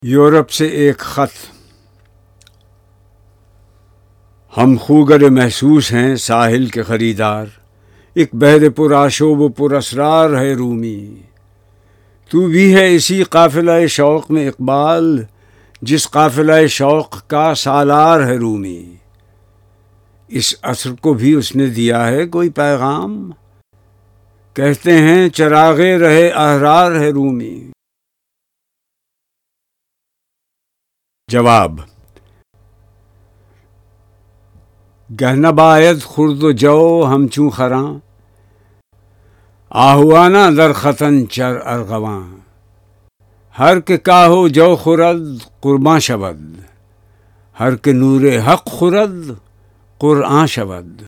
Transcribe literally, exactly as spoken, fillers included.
Europe से एक ख़त। हम खूगर महसूस हैं साहिल के ख़रीदार, एक बहर पुराशोब पुरअसरार है रूमी। तू भी है इसी काफ़िला शौक़ में इक़बाल, जिस काफ़िला शौक़ का सालार है रूमी। इस असर को भी उसने दिया है कोई पैगाम, कहते हैं चराग़े रहे अहरार है रूमी। जवाब: गहना बायद खुर्द जौ हम चूँ खरां, आहुआना दर खतन चर अरगवां। हर के काहो जौ खुरद कुर्बां शवद, हर के नूरे हक खुरद कुरआं शवद।